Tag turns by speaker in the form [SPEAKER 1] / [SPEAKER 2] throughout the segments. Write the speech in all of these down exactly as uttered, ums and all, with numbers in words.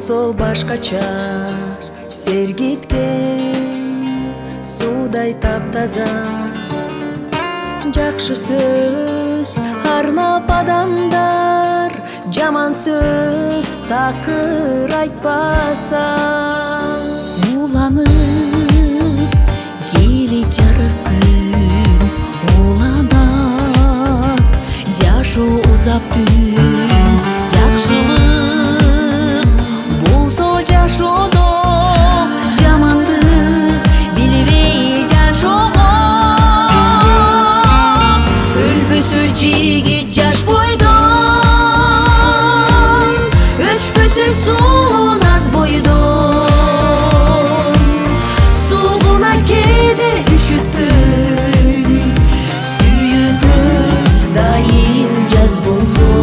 [SPEAKER 1] болсо башкача сергиткен суудай таптаза жакшы сөз арнап адамдар жаман сөз такыр айтпаса
[SPEAKER 2] уланып келе жарык күн уланат жашоо узап түн жакшылык болсо жашоодо жамандык билбей жашогон
[SPEAKER 1] өлбөсө жигит жаш бойдон өчпөсө сулуу наз бойдон суугуна кээде үшүтпөй сүйүүдө дайым жаз болсо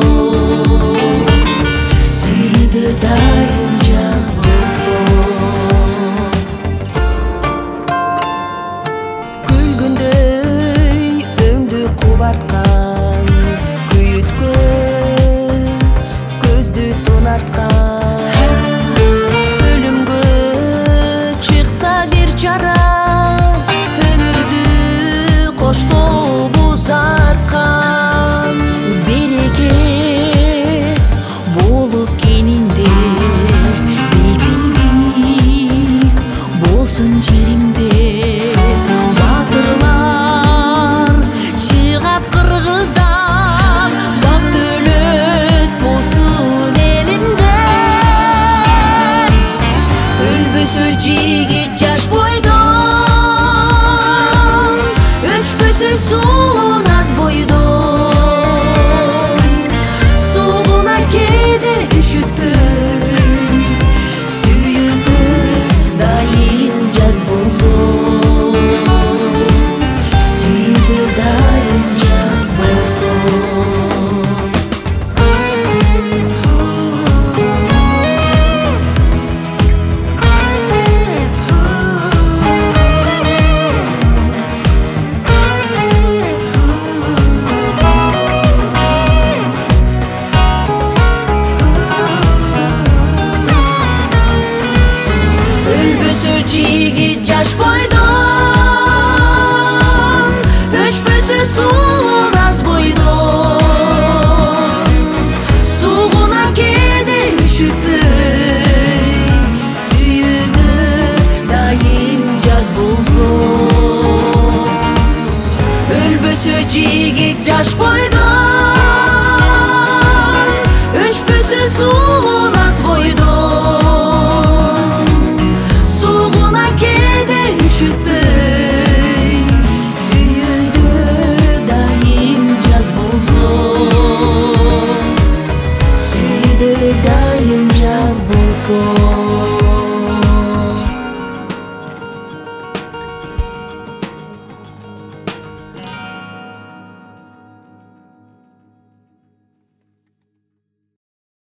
[SPEAKER 1] сүйүүдө дайым жаз болсо күлгүндөй өңдү кубаткан күйүткө көздү тунарткан өлүмгө чыкса бир чара өмүрдү коштоо бузарткан
[SPEAKER 2] береке болуп кенинде бейбилдик болсун жеримде батырлар чыгат кыргыздан бак дөлөт болсун элимде
[SPEAKER 1] өлбөсө жигит жаш бой